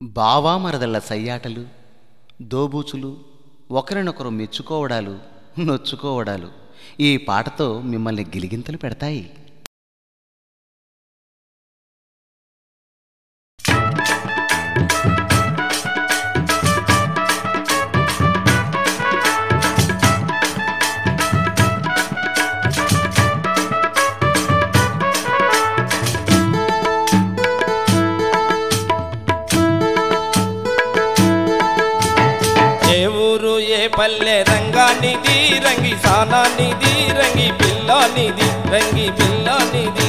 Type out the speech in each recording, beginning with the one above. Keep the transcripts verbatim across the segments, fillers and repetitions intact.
బావామరదళ్ల సయ్యాటలు, దోబూచులు, ఒకరినొకరు మెచ్చుకోవడాలు, నొచ్చుకోవడాలు ఈ పాటతో మిమ్మల్ని గిలిగింతలు పెడతాయి. పల్లె రంగానిది రంగి సానానిది రంగి పిల్లానిది రంగి పిల్లానిది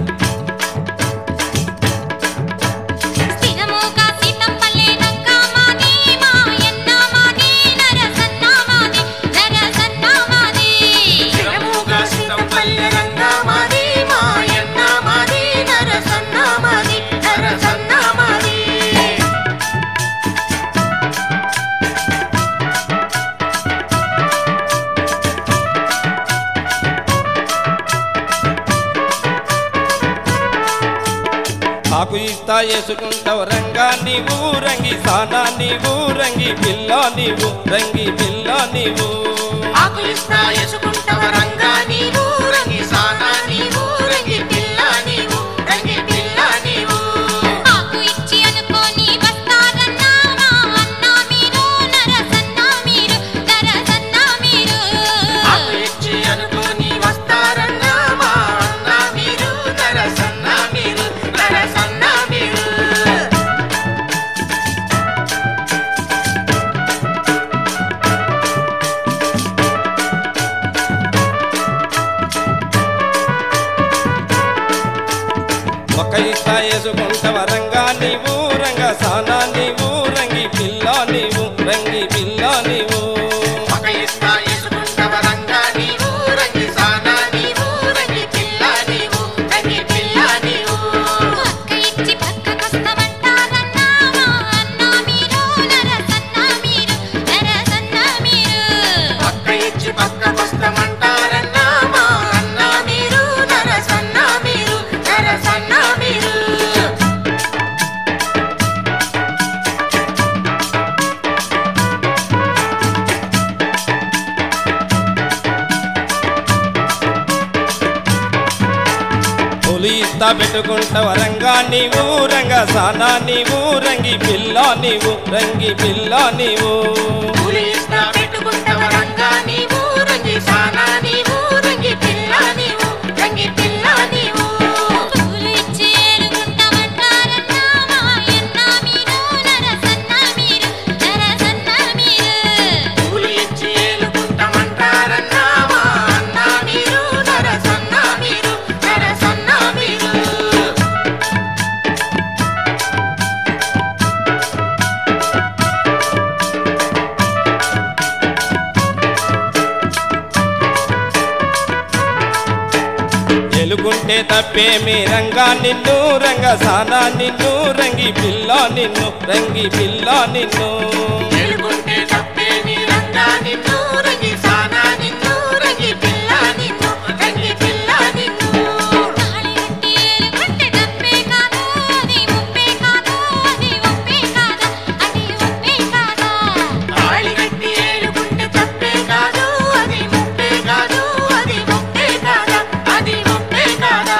ఆకు ఇస్తా వేసుకుంటావు రంగా నీవు రంగి సానా నీవు రంగి పిల్లా నీవు రంగి పిల్లా నీవు ఆకు ఇస్తా వేసుకుంటావు రంగా నీవు రంగి సానా నీవు రంగి పిల్లా నీవు రంగి పిల్లా నీవు ఆకు ఇచ్చి అనుకోని వస్తారన్నా మా అన్న మీరు నరసన్నా మీరు నరసన్నా మీరు ఆకు ఇచ్చి అనుకోని వస్తారన్నా మా అన్న మీరు నరసన్నా మీరు నరసన్నా మీరు ఒక ఇస్తా వేసుకుంటావు రంగా నీవు రంగ సానా నీవు రంగి పిల్లా నీవు రంగి పిల్లా నీవు ఒక ఇస్తా వేసుకుంటావు రంగా నీవు రంగి సానా నీవు రంగి పిల్లా నీవు రంగి పిల్లా నీవు అక్క ఇచ్చి పక్కకొస్తామంటారన్నా మా అన్న మీరు నరసన్నా మీరు నరసన్నా మీరు పక్క ఇచ్చి పక్కకొస్తామంటారన్నా మా అన్న మీరు నరసన్నా మీరు నరసన్నా మీరు పులి ఇస్తా పెట్టుకుంటావు రంగా నీవు రంగ సానా నీవు రంగి పిల్లా నీవు రంగి పిల్లా నీవు పులి ఇస్తా పెట్టుకుంటావు రంగా నీవు రంగి సానా నీవు రంగి పిల్లా నీవు రంగి పిల్లా నీవు పూలు ఇచ్చి ఏలుకుంటామంటారన్నా మా అన్న మీరు నరసన్నా మీరు నరసన్నా మీరు పులి ఇచ్చి ఏలుకుంటామంటారన్నా మా అన్న మీరు నరసన్నా మీరు నరసన్నా మీరు ఎలుగుంటే తప్పేమి రంగా నిన్ను రంగ సానా నిన్ను రంగి పిల్లా నిన్ను రంగి పిల్లా నిన్ను ఎలుగుంటే తప్పేమి రంగా నిన్ను రంగి సానా నిన్ను రంగి పిల్లా నిన్ను రంగి పిల్లా నిన్ను తాళి కట్టి ఏలుకుంటే తప్పే కాదు అది ముప్పే కాదు అది ఒప్పే కాదా అది ఒప్పే కాదా తాళి కట్టి ఏలుకుంటే తప్పే కాదు అది ముప్పే కాదు అది ఒప్పే కాదా అది ఒప్పే కాదా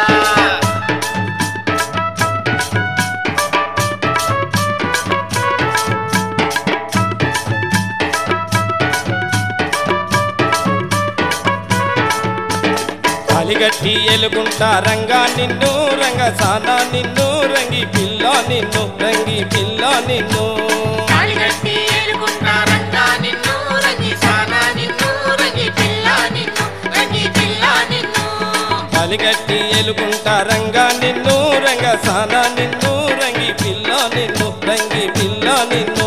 అలిగట్టి ఎలుగుంటా రంగా నిన్ను రంగ సానా నిన్ను రంగి పిల్లా నిన్ను రంగి పిల్లా నిన్ను తాళి కట్టి ఏలుకుంటా రంగా నిన్ను రంగి సానా నిన్ను రంగి పిల్లా నిన్ను రంగి పిల్లా నిన్ను అలిగట్టి ఎలుగుంటా రంగా నిన్ను రంగ సానా నిన్ను రంగి పిల్లా నిన్ను రంగి పిల్లా నిన్ను